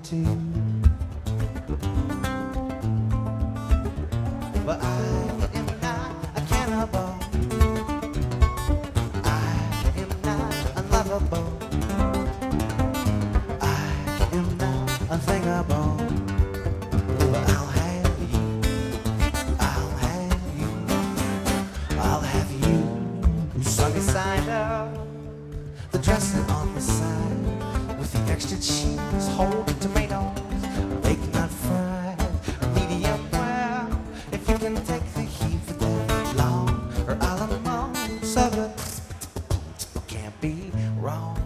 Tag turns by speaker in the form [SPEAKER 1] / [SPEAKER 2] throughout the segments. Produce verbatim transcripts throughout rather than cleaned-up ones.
[SPEAKER 1] to. But I am not a cannibal. I am not unlovable. I am not unthinkable. But I'll have you. I'll have you. I'll have you. Sunny side up. The dressing on the side with the extra cheese, holding tomatoes, bacon not fried, medium well. If you can take the heat for that long or Alamo, so good, can't be wrong.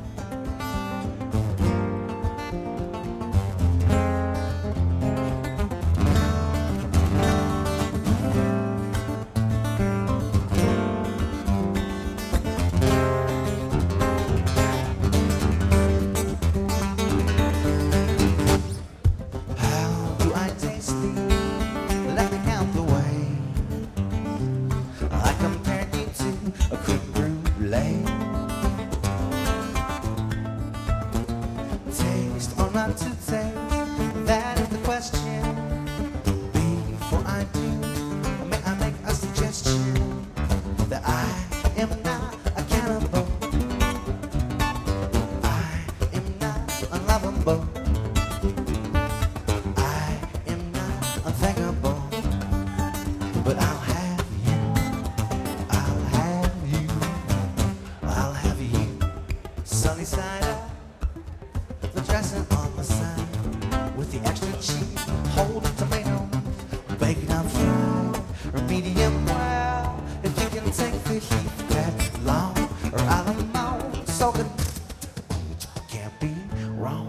[SPEAKER 1] Taste or not to taste, that is the question. Before I do, may I make a suggestion that I am not a cannibal. I am not unlovable. I am not unthinkable. But I'll have you. I'll have you. I'll have you. Sunny side up. The dressing on the side with the extra cheese, holding tomatoes, bacon on fried or medium well. If you can take the heat that long or Alamo, so good, can't be wrong.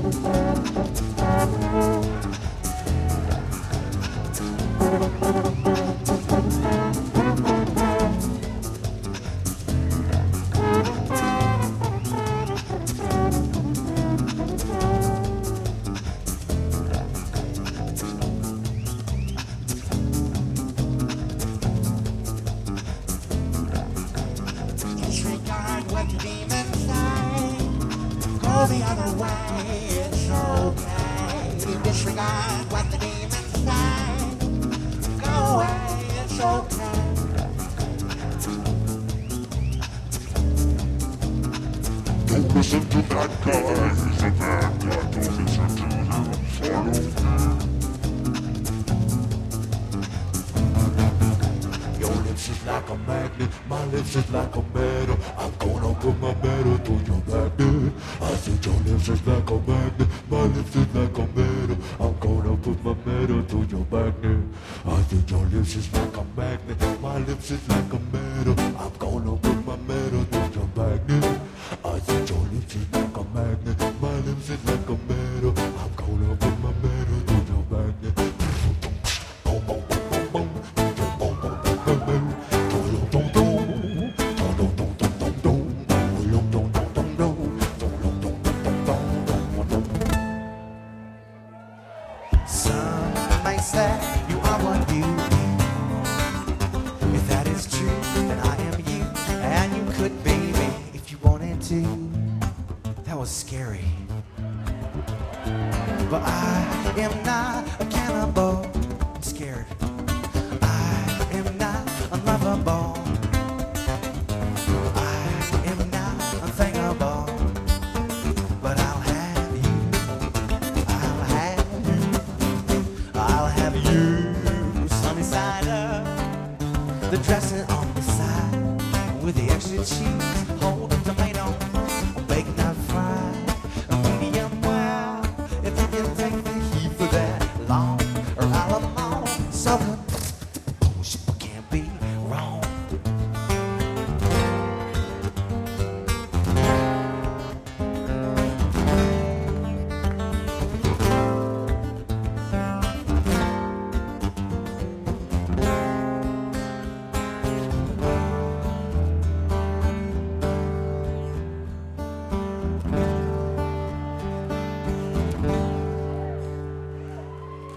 [SPEAKER 2] Thank you.
[SPEAKER 1] the other way. It's okay to disregard what the demons say. Go away, it's okay.
[SPEAKER 2] Don't listen to that guy, he's a bad guy. Don't listen to him, follow me.
[SPEAKER 1] Your lips is like a magnet, my lips is like a metal. I'm gonna put my metal through your magnet. I said your lips is like a magnet, my lips is like a metal. I'm gonna put my metal through your magnet. I said your lips is like a magnet, my lips is like a metal. I'm gonna put my metal through your magnet. I said your lips is like a magnet, my lips is like a metal. I'm gonna put my metal through your magnet. Boom, boom, boom, boom, boom, boom. Some might say you are what you eat. If that is true, then I am you, and you could be me if you wanted to. That was scary, but I am not a cannibal. I'm scared. I am not unlovable. I am not unthinkable. But I'll have you. I'll have you. I'll have you. Sunny side up. The dressing on the side with the extra cheese.